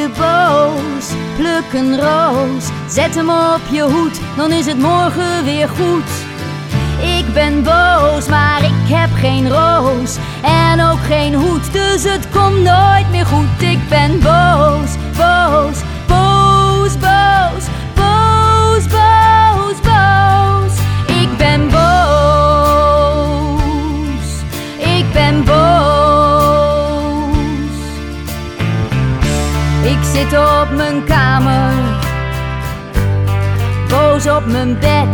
boos, pluk een roos. Zet hem op je hoed, dan is het morgen weer goed. Ik ben boos, maar ik heb geen roos en ook geen hoed, dus het komt nooit meer goed. Ik ben boos, boos, boos, boos, boos, boos, boos. Ik ben boos, ik ben boos. Ik zit op mijn kamer, boos op mijn bed.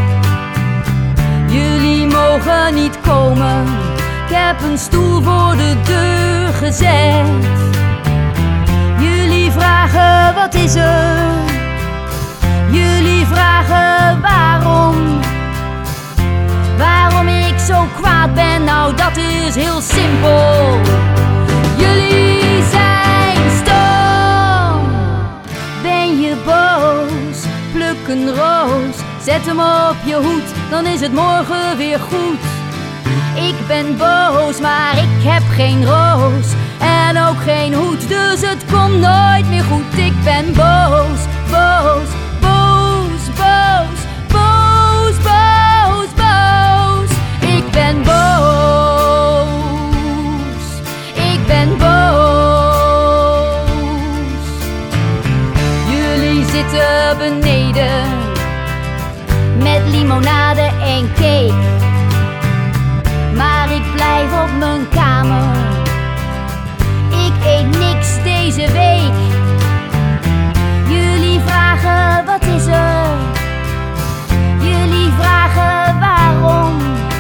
Jullie mogen niet komen, ik heb een stoel voor de deur gezet. Jullie vragen wat is er, jullie vragen waarom. Waarom ik zo kwaad ben, nou dat is heel simpel. Jullie zijn stom. Ben je boos, pluk een roos. Zet hem op je hoed, dan is het morgen weer goed. Ik ben boos, maar ik heb geen roos en ook geen hoed, dus het komt nooit meer goed. Ik ben boos, boos, boos, boos, boos, boos, boos. Ik ben boos, ik ben boos. Jullie zitten beneden met limonade en cake, maar ik blijf op mijn kamer. Ik eet niks deze week. Jullie vragen wat is er, jullie vragen waarom.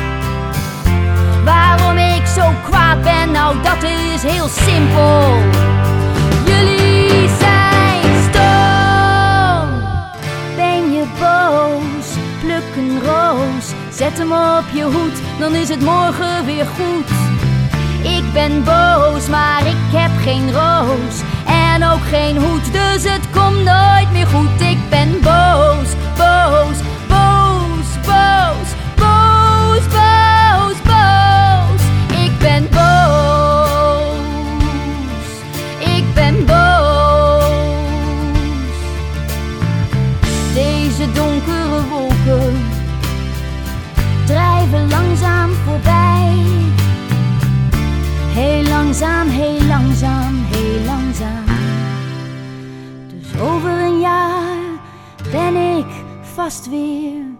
Waarom ik zo kwaad ben, nou dat is heel simpel. Jullie zijn stom. Ben je boos, pluk een roos. Zet hem op je hoed, dan is het morgen weer goed. Ik ben boos, maar ik heb geen roos en ook geen hoed, dus het komt nooit meer goed. Ik ben boos, boos, boos, boos, boos, boos, boos. Ik ben boos, ik ben boos. Deze donkere wolken drijven langzaam voorbij. Heel langzaam, heel langzaam, heel langzaam. Dus over een jaar ben ik vast weer